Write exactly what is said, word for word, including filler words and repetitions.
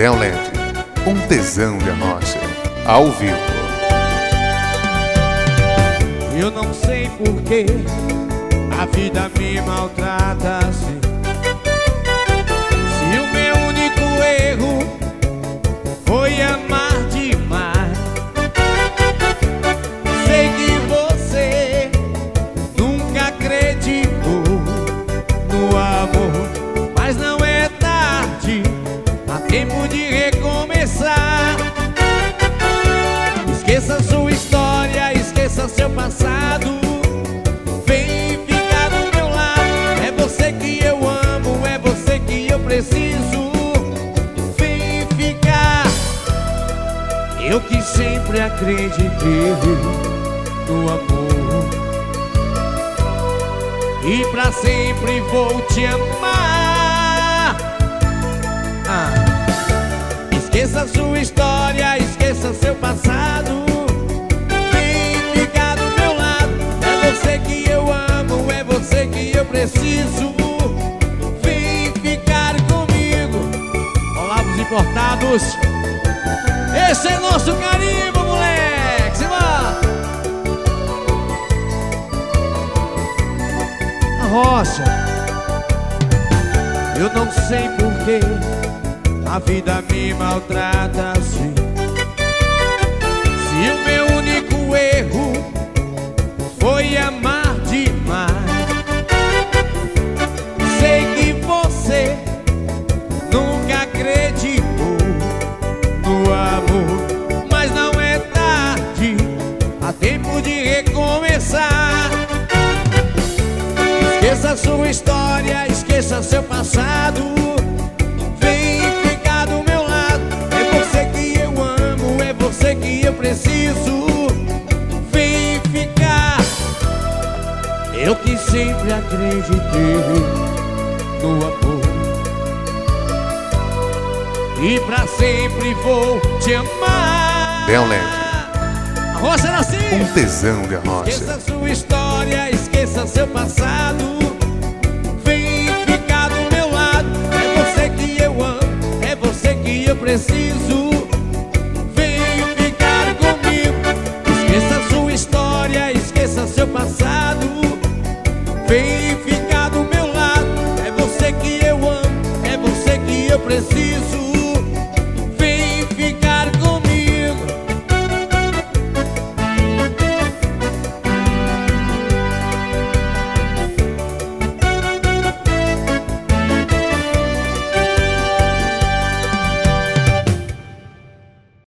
Deoled, um tesão de rocha, ao vivo. Eu não sei porquê a vida me maltrata assim. Se o meu único erro foi amar demais, sei que você nunca acreditou no amor, mas não é tarde, há tempo de recomeçar. Esqueça sua história, esqueça seu passado, vem ficar do meu lado. É você que eu amo, é você que eu preciso. Vem ficar. Eu que sempre acreditei no amor e pra sempre vou te amar. Ah. Esqueça sua história, esqueça seu passado, vem ficar do meu lado. É você que eu amo, é você que eu preciso. Vem ficar comigo. Olá pros importados. Esse é nosso carimbo, moleque. Simbora. A rocha. Eu não sei porquê a vida me maltrata assim. Se o meu único erro foi amar demais, sei que você nunca acreditou no amor, mas não é tarde, há tempo de recomeçar. Esqueça sua história, esqueça seu passado, vem ficar do meu lado. É você que eu amo, é você que eu preciso. Vem ficar. Eu que sempre acreditei no amor e pra sempre vou te amar. Deoled, A rocha era assim. um tesão de rocha. Esqueça sua história, esqueça seu passado, vem ficar do meu lado. É você que eu amo, é você que eu preciso. Vem ficar comigo. Esqueça sua história, esqueça seu passado, vem ficar do meu lado. É você que eu amo, é você que eu preciso.